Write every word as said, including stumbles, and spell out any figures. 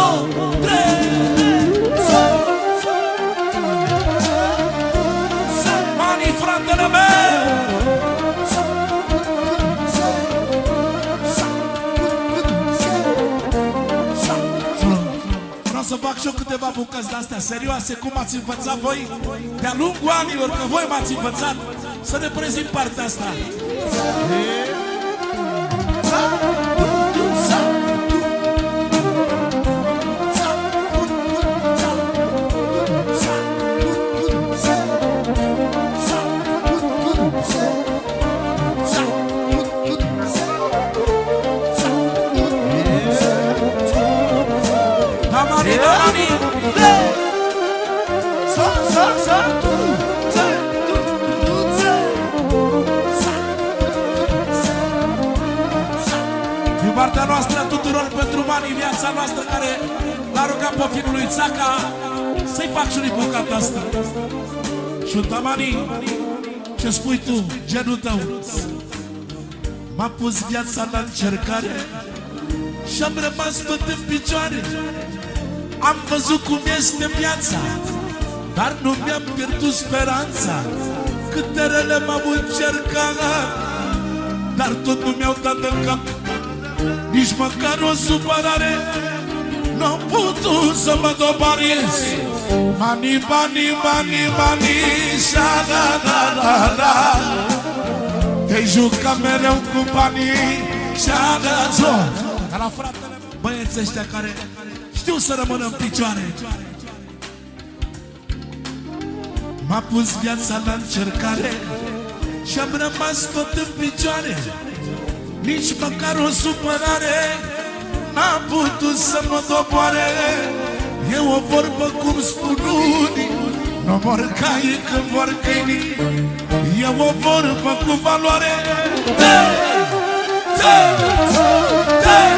două, trei. Mani, fratele meu. Vreau să fac și eu câteva bucăți de-astea serioase, cum ați învățat voi de-a lungul anilor, că voi m-ați învățat să ne prezint partea asta. Din partea noastră tuturor pentru Mani, viața noastră, care l-a rugat pe fiul lui Țaca să-i fac și lui bucata asta. Șunta Mani, ce spui tu, genul tău? M-a pus viața la încercare și-am rămas tot în picioare. Am văzut cum este viața, dar nu mi-am pierdut speranța. Câte rele m-am încercat, dar tot nu mi-au dat în cap. Nici măcar o supărare n-am putut să mă dobarez. Mani, mani, mani, mani, șa-da-da-da-da. Te-ai jucat mereu cu banii, șa-da-da-da. Dar la fratele meu, băieții ăștia care știu să rămână în picioare. M-a pus viața la încercare și-am rămas tot în picioare. Nici măcar o supărare n-am putut să mă doboare. E o vorbă cum spun unii, nu mor caii când vor câinii. E o vorbă cu valoare. Te, te, te.